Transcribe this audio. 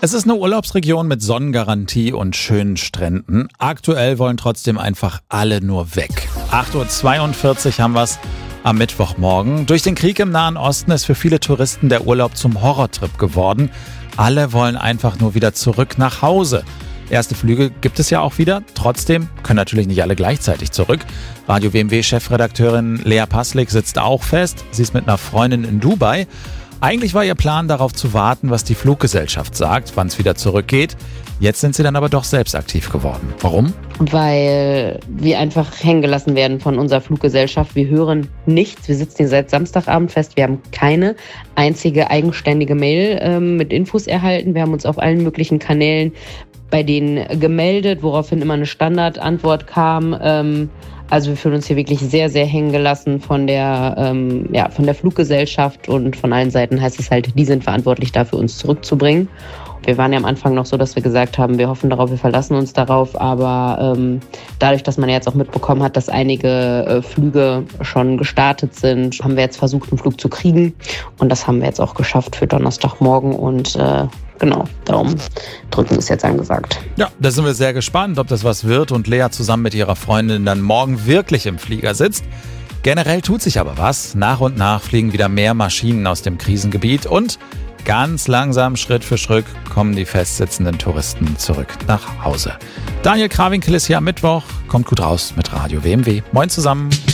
Es ist eine Urlaubsregion mit Sonnengarantie und schönen Stränden. Aktuell wollen trotzdem einfach alle nur weg. 8.42 Uhr haben wir's am Mittwochmorgen. Durch den Krieg im Nahen Osten ist für viele Touristen der Urlaub zum Horrortrip geworden. Alle wollen einfach nur wieder zurück nach Hause. Erste Flüge gibt es ja auch wieder. Trotzdem können natürlich nicht alle gleichzeitig zurück. Radio WMW-Chefredakteurin Lea Paslik sitzt auch fest. Sie ist mit einer Freundin in Dubai. Eigentlich war ihr Plan, darauf zu warten, was die Fluggesellschaft sagt, wann es wieder zurückgeht. Jetzt sind sie dann aber doch selbst aktiv geworden. Warum? Weil wir einfach hängen gelassen werden von unserer Fluggesellschaft. Wir hören nichts. Wir sitzen hier seit Samstagabend fest. Wir haben keine einzige eigenständige Mail mit Infos erhalten. Wir haben uns auf allen möglichen Kanälen bei denen gemeldet, woraufhin immer eine Standardantwort kam. Also wir fühlen uns hier wirklich sehr, sehr hängen gelassen von der Fluggesellschaft, und von allen Seiten heißt es halt, die sind verantwortlich dafür, uns zurückzubringen. Wir waren ja am Anfang noch so, dass wir gesagt haben, wir hoffen darauf, wir verlassen uns darauf, aber dadurch, dass man jetzt auch mitbekommen hat, dass einige Flüge schon gestartet sind, haben wir jetzt versucht, einen Flug zu kriegen, und das haben wir jetzt auch geschafft für Donnerstagmorgen, und genau, Daumen drücken ist jetzt angesagt. Ja, da sind wir sehr gespannt, ob das was wird und Lea zusammen mit ihrer Freundin dann morgen wirklich im Flieger sitzt. Generell tut sich aber was. Nach und nach fliegen wieder mehr Maschinen aus dem Krisengebiet und ganz langsam, Schritt für Schritt, kommen die festsitzenden Touristen zurück nach Hause. Daniel Krawinkel ist hier am Mittwoch. Kommt gut raus mit Radio WMW. Moin zusammen.